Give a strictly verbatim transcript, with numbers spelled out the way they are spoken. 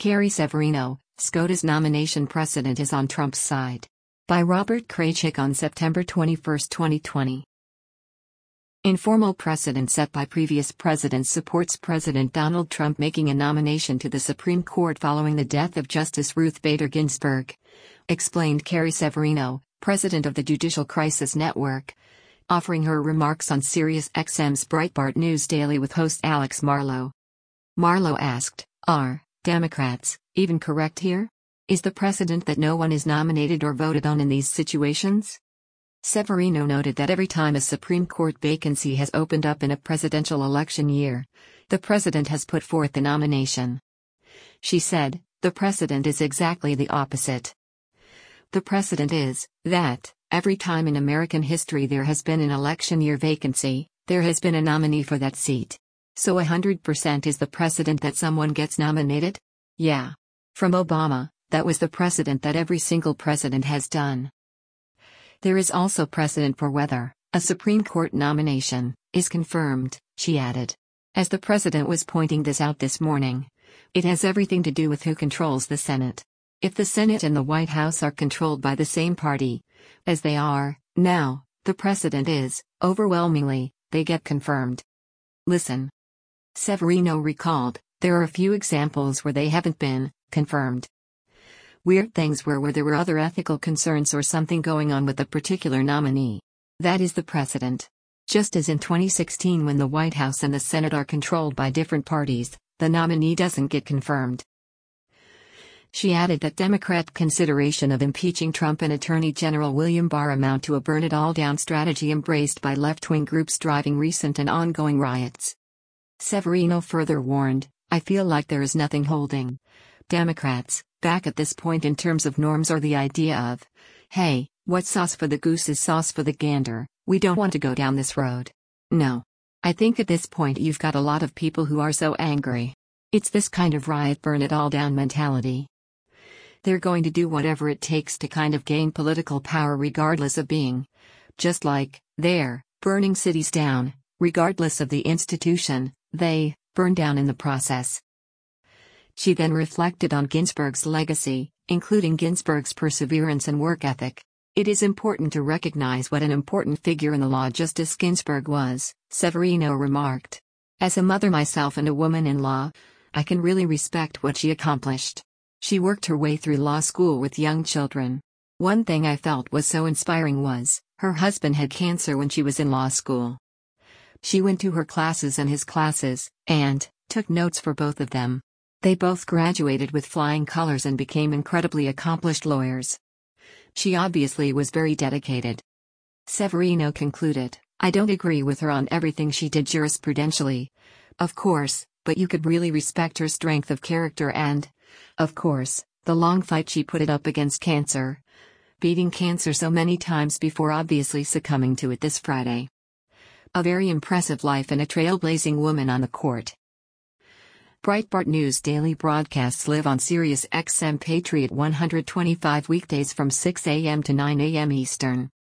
Carrie Severino, SCOTUS nomination precedent is on Trump's side. By Robert Kraychik on September twenty-first, twenty twenty. Informal precedent set by previous presidents supports President Donald Trump making a nomination to the Supreme Court following the death of Justice Ruth Bader Ginsburg, explained Carrie Severino, president of the Judicial Crisis Network, offering her remarks on Sirius X M's Breitbart News Daily with host Alex Marlow. Marlow asked, "Are Democrats even correct here? Is the precedent that no one is nominated or voted on in these situations?" Severino noted that every time a Supreme Court vacancy has opened up in a presidential election year, the president has put forth the nomination. She said, "The precedent is exactly the opposite. The precedent is that, every time in American history there has been an election year vacancy, there has been a nominee for that seat. So one hundred percent is the precedent that someone gets nominated? Yeah. From Obama, that was the precedent that every single president has done. There is also precedent for whether a Supreme Court nomination is confirmed," she added. As the president was pointing this out this morning, it has everything to do with who controls the Senate. If the Senate and the White House are controlled by the same party, as they are now, the precedent is, overwhelmingly, they get confirmed. Listen. Severino recalled, there are a few examples where they haven't been confirmed. Weird things were where there were other ethical concerns or something going on with a particular nominee. That is the precedent. Just as in twenty sixteen when the White House and the Senate are controlled by different parties, the nominee doesn't get confirmed. She added that Democrat consideration of impeaching Trump and Attorney General William Barr amount to a burn-it-all-down strategy embraced by left-wing groups driving recent and ongoing riots. Severino further warned, "I feel like there is nothing holding Democrats back at this point in terms of norms or the idea of, hey, what's sauce for the goose is sauce for the gander, we don't want to go down this road. No. I think at this point you've got a lot of people who are so angry. It's this kind of riot burn it all down mentality. They're going to do whatever it takes to kind of gain political power regardless of being, just like, they're burning cities down, regardless of the institution, they burn down in the process." She then reflected on Ginsburg's legacy, including Ginsburg's perseverance and work ethic. "It is important to recognize what an important figure in the law Justice Ginsburg was," Severino remarked. "As a mother myself and a woman in law, I can really respect what she accomplished. She worked her way through law school with young children. One thing I felt was so inspiring was, her husband had cancer when she was in law school. She went to her classes and his classes, and took notes for both of them. They both graduated with flying colors and became incredibly accomplished lawyers. She obviously was very dedicated." Severino concluded, "I don't agree with her on everything she did jurisprudentially, of course, but you could really respect her strength of character and, of course, the long fight she put it up against cancer. Beating cancer so many times before obviously succumbing to it this Friday. A very impressive life and a trailblazing woman on the court." Breitbart News Daily broadcasts live on Sirius X M Patriot one twenty-five weekdays from six a m to nine a m Eastern.